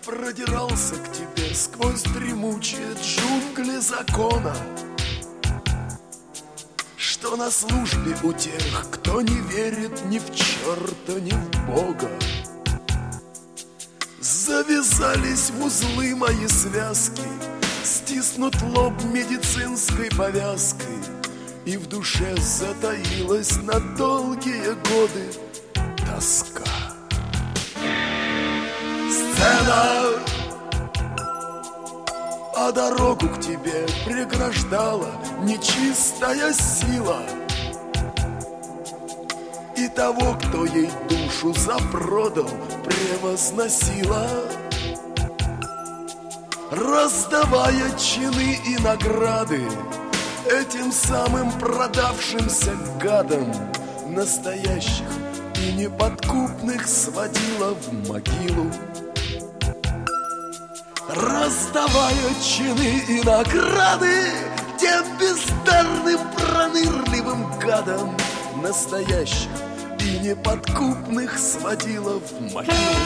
продирался к тебе сквозь дремучие джунгли закона, что на службе у тех, кто не верит ни в черта, ни в Бога. Завязались в узлы мои связки, стиснут лоб медицинской повязкой, и в душе затаилась на долгие годы тоска. Сцена, а дорогу к тебе преграждала нечистая сила, и того, кто ей душу запродал, превозносила, раздавая чины и награды этим самым продавшимся гадам, настоящих и неподкупных сводила в могилу. Раздавая чины и награды тем бездарным пронырливым гадам, настоящих и неподкупных сводила в могилу.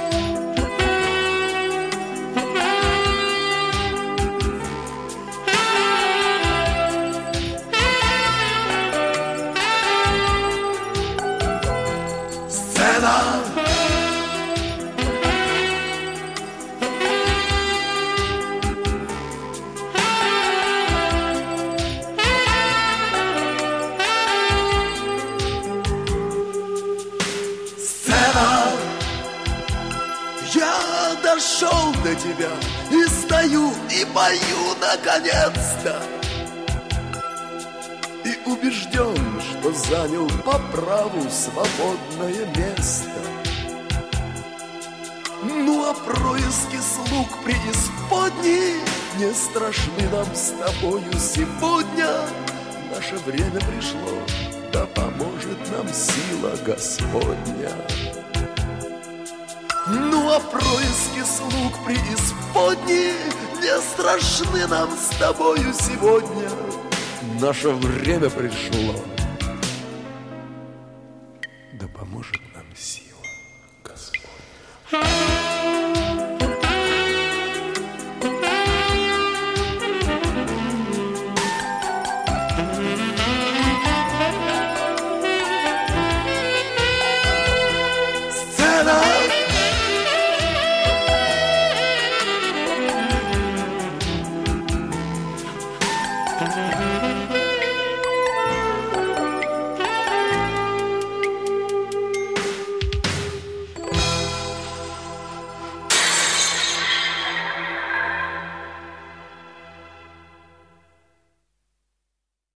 Я дошел до тебя и стою, и пою наконец-то, и убежден, что занял по праву свободное место. Ну а происки слуг преисподней не страшны нам с тобою сегодня. Наше время пришло, да поможет нам сила Господня. Ну а происки слуг преисподней не страшны нам с тобою сегодня. Наше время пришло,